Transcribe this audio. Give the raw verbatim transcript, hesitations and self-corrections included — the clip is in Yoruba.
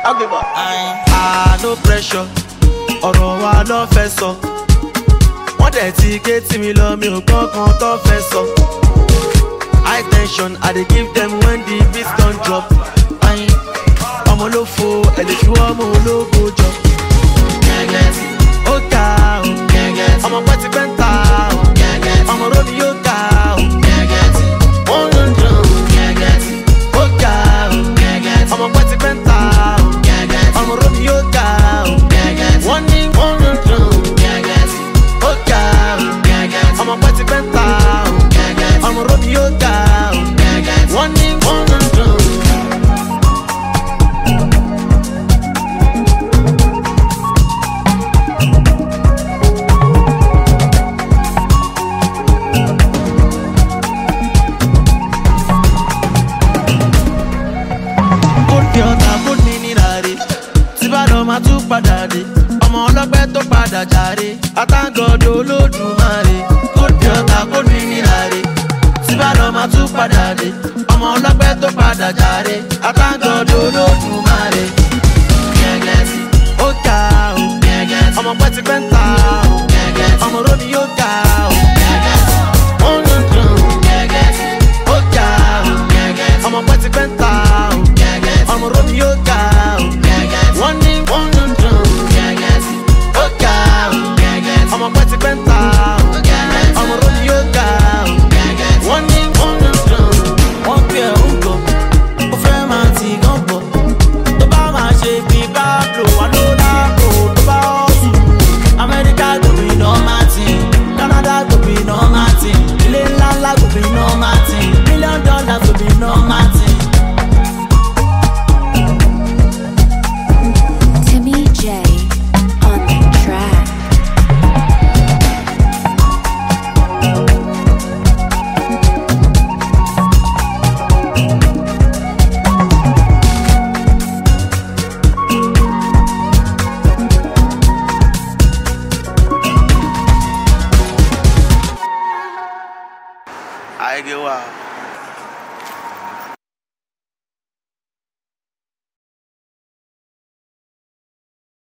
I'll give up. Ah, no pressure. Ọ̀rọ̀ wa ló fẹ́ sọ. Wọ́n dẹ̀ ti gé tí mi lọ, mi ò gbọ́ kan tó fẹ́ sọ. High tension, I dey give them when the beat don drop. Ọmọ ló fo, ẹ̀ lè fi ọmọ ológo jọ. Ó ga o, ọmọ pẹ́ ti pẹ́ ń ta o. Ọmọ rómi yóò ga o. Wọ́n ń dùn o. Ó ga o, ọmọ pẹ́ ti pẹ́ ń ta o. Ọmọ rómi yóò ga o. Wọ́n ní wọ́n ń dùn o. Ó ga o, ọmọ pẹ́ ti pẹ́ ń ta o. Ọmọ rómi yóò ga o. Wọ́n ní wọ́n ń dùn o. Ma tún padà dé ọmọ ọlọ́pẹ́ tó padà jàre àtàgọ́dọ̀ olódùmarè kó di ọ̀tá kó ní níláre síbàdàn ma tún padà dé ọmọ ọlọ́pẹ́ tó padà jàre àtàgọ́dọ̀ olódùmarè ó ga o ọmọ pẹ́ ti pẹ́ ń ta o ọmọ rómi yóò ga o ó ń dùn ó ga o ọmọ pẹ́ ti pẹ́ ń ta o ọmọ rómi yóò ga o wọ́n ní wọ́n ń dùn ó ga o ọmọ pẹ́ ti pẹ́ ń ta o ọmọ rómi yóò ga o wọ́n ní wọ́n ń dùn. Wọ́n pè é ògò ó fẹ́ máa ti gán bọ̀ tó bá máa ṣe bí Pablo wà ló dáàbò tó bá ọ̀sùn Amẹ́ríkà gómìnà Martin Canada gómìnà Martin ilé ńláńlá gómìnà Martin million dollar gómìnà Martin. J on the track. I get wild.